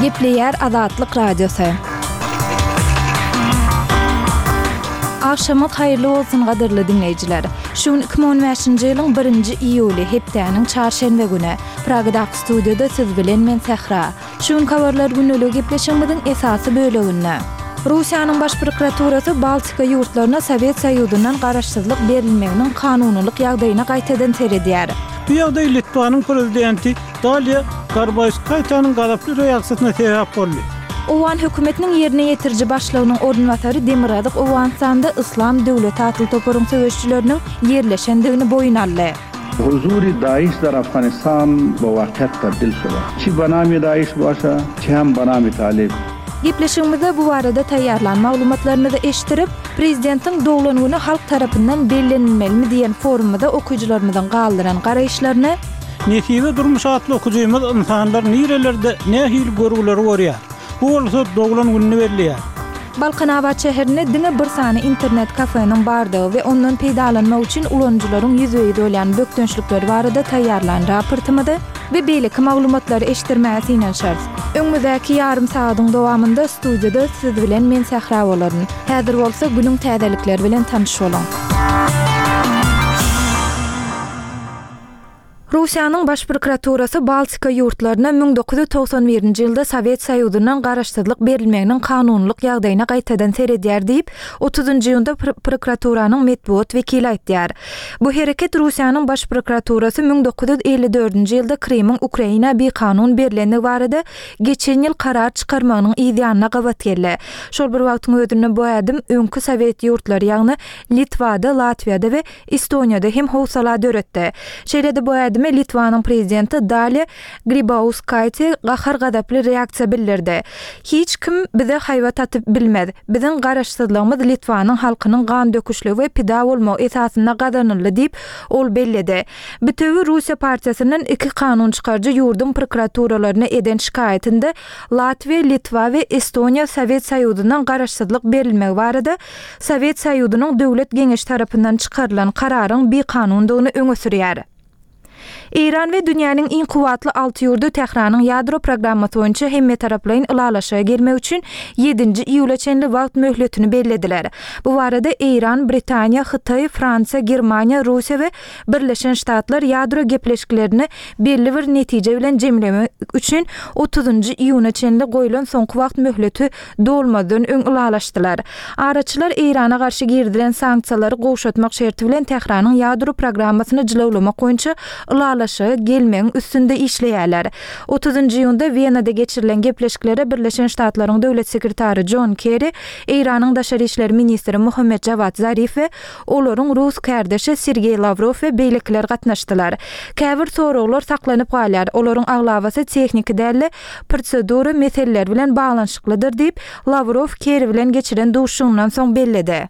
Gepleyer Azatlyk Radiosu. Akşamat hayırlı olsun gadyrly dinleyijiler. Şun 2015-nji ýylyň 1-nji iýuly hepdeniň çarşembe güni Pragadaky studiyada siz bilen men Sehra. Şun habarlar günlük gepleşigimiziň esasy böleginde. Russiýanyň baş prokuraturasy Baltika ýurtlaryna Sowet Soýuzyndan garaşsyzlyk berilmeginiň kanunylyk ýagdaýyna gaýtadan seredýär. Bu ýagdaý Litvanyň prezidenti Dalia Grybauskaitanyň galaply reaksiýasyna sebäp boldy. Owan hökümetiniň ýerine ýetirji başlygynyň ornwatary Demirradyk Owansanda İslam Döwlet Atyl toparyň söwüşçileriniň ýerleşendigini boýun aldy. हुजूरी दाइश दर अफगानिस्तान बवाक़ियत तब्दील शुदा ची बनामी दाइश बाशा ची hem बनामी तालिब. Gepleşigimizde bu barada taýýarlan maglumatlaryny da eşitirip, prezidentiň doglangyny halk tarapyndan bellenilmeli diýen forumda okuyjylarymyzdan galdyran garaýşlaryny Netibe durmuş atly okujymyz insanlar nirelerde nähil görgüleri görýär. Bu bolsa doglan gününi berýär. Balkanawat şäherine diňe bir sany internet kafenyň bardygy we ondan peýdalanmak üçin ulanjylaryň ýüzüňi dolýan bökdönçlikleri barada taýýarlan raportymydy we beýleki maglumatlary eşitirmäsi inen şart. Öňümüzdäki ýarym saatyň dowamında studiýada siz bilen men Sehra bolaryn. Häzir bolsa günüň täzelikleri bilen tanyş bolan. Russiýanyň baş prokuraturasy Baltika ýurtlaryna 1991-nji ýylda Sowet Soýuzyndan garaşsyzlyk berilmeginiň kanunylyk ýagdaýyna gaýtadan seredýär diýip 30-njy ýylda prokuraturanyň medbuat wekili aýtdyar. Bu hereket Russiýanyň baş prokuraturasy 1954-nji ýylda Krimiň Ukraina bir kanun berilendigi barada geçen ýyl karar çykarmagynyň ýa-da gabat geldi. Şol bir wagtyň ödünde bu adam öňkü Sowet ýurtlary ýagny Litvada, Latviýada we Estoniýada hem howsala döretdi. Şeýlede bu Litvanyň prezidenti Dalia Grybauskaitė gahar gadaply reaksiýa bildirdi. Hiç kim bize haýwat atyp bilmedi. Biziň garaşsyzlygymyz Litvanyň halkynyň gan döküşligi we pida bolmak esasyna gadanyldy diýip ol belledi. Bütöwi Russiýa partiýasynyň iki kanun çykarjy ýurdun prokuraturalarına eden şikaýetinde Latviýa, Litwa we Estoniýa Sowet Soýuzyndan garaşsyzlyk berilmegi barada Sowet Soýuzynyň döwlet geňeşi tarapyndan çykarylan kararyň bir kanundygyny öňe sürýär. İran ve dünyanın en kuvvetli altı yurdu Tehran'ın yadro programması boyunca hemme taraplayın ılalaşaya gelmek için 7. iyul çenli vakt möhletini bellediler. Bu arada İran, Britanya, Xitay, Fransa, Germanya, Rusya ve Birleşen Ştatlar yadro gepleşkilerini belli bir netice bilen jemlemek için 30. iyuna çenli goýulan soňky vakt möhleti dolmadan öň ılalaşdylar. Araçylar İran'a karşı girdilen sanksiýalary goşatmak şerti bilen Tehran'ın yadro programmasyny jylawlamak boýunça ılalaşa gelmeň üstünde işleýärler. 30-njy ýylda Wienada geçirilen gepleşiklere Birleşen Ştatlaryň döwlet sekretary John Kerry, İranyň daşary işleri ministri Mohammed Javad Zarif we olaryň Rus kardeşi Sergey Lavrov we beýlekiler gatnaşdylar. Käbir soraglar saklanyp galýar. Olaryň aglawasy tehnik däli prosedury meseleler bilen baglanyşyklydyr diýip Lavrov Kerry bilen geçiren duşundan soň belledi.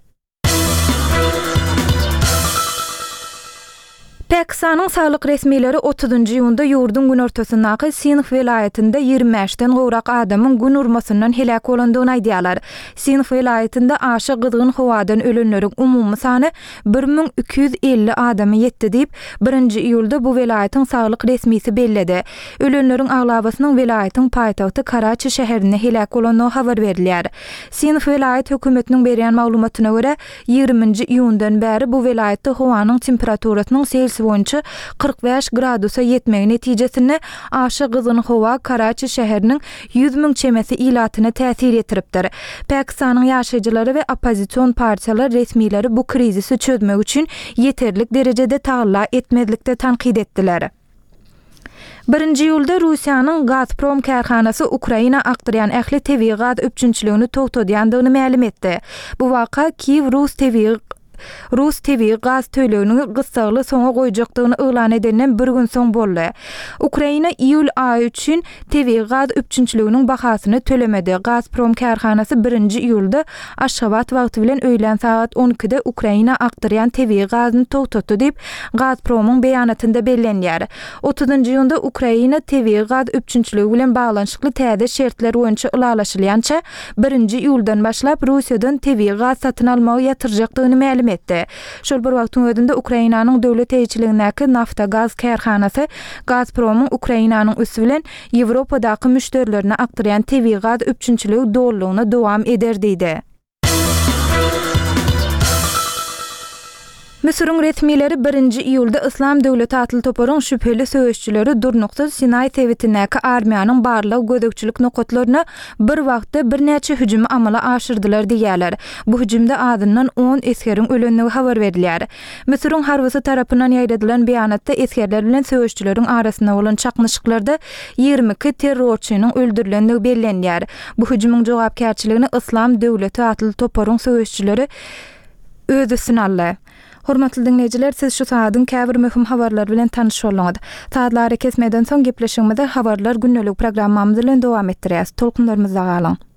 Pakistan'ın sağlık resmileri 30-njy ýylda ýurdun gün ortasyndaky Sindh vilayetinde 25-den gowrak adamyň gün urmasyndan helak bolandygyny aýdýarlar. Sindh vilayetinde aşy gyzgyn howadan ölenleriň umumy sany 1250 adamy ýetdi diýip 1-nji ýylda bu vilayetin sağlyk resmisi belledi. Ölenleriň aglabasynyň vilayetiň paýtagty Karachi şäherine helak bolandygy habar berilýär. Sindh vilayet hökümetiniň berýän maglumatyna görä 20-nji ýyldan bäri bu vilayetde howanyň temperaturasynyň boyunca 45 gradusa yetmegi netijesinde aşy gyzgyn howa Karachi şäheriniň 100.000 çemesi ilatyna täsir etiripdir. Pakistanyň ýaşaýjylary we opozisiýon partiýalar resmileri bu krizisi çözmek üçin yeterlik derejede taýla etmedlikde tanqid etdiler. 1-nji ýylda Russiýanyň Gazprom karhanasy Ukraina akdyrýan ähli tebii gaz öpçünçiligini togtadýandygyny ma'lum etdi. Bu waka Kiýew Rus TV gaz tölegini gysgaly soňa goýjakdygyny elan edenden bir gün soň boldy. Ukraina iýul aýy üçin TV gaz öpçünçiliginiň bahasyny tölemedi. Gazprom karhanasy 1-nji iýulda Aşgabat wagty bilen öýlen saat 12-de Ukraina akdyrýan TV gazyny togtatdy diýip Gazpromyň beýanatynda bellenýär. 30-njy ýylda Ukraina TV gaz öpçünçiligi bilen baglanyşykly täze şertler boýunça ılalaşylýança 1-nji iýuldan başlap Russiýadan TV gaz satyn almagy ýatyrjakdygyny ma'lum etdi. Şol bir wagtyň özünde Ukrainanyň döwlet eýçiligindäki nafta gaz kärhanasy Gazpromyň Ukrainanyň üstü bilen Ýewropadaky müşterilerine aktaryan tebii gaz üçünçüligi dollugyna dowam eder diýdi. Mısır'ın resmileri 1-nji iýulda Islam Döwleti atly toparyň şüpheli söýüşçileri Durnukda Sinay tewitindäki armiýanyň barlyk gödekçilik nokatlaryna bir wagtda birnäçe hüjümi amala aşyrdylar diýerler. Bu hüjümde adyndan 10 eskeriň ölenligi habar berilýär. Mısır'ın harbysy tarapyndan ýaýradylan beýanatda eskerler bilen söýüşçileriň arasynda bolan çakmyşyklarda 22 terrorçynyň öldürilenligi bellenýär. Bu hüjümyň jogapkärçiligini Islam Döwleti atly toparyň söýüşçileri öz üstüne aldy. Hormatly dinleyijiler, siz şu saatyň käbir möhüm habarlar bilen tanyş bolňyz. Saatları kesmeden soň gepleşigimizde habarlar günnelik programmamyz bilen dowam etdirýäs. Tolkunlarymyzda galyň.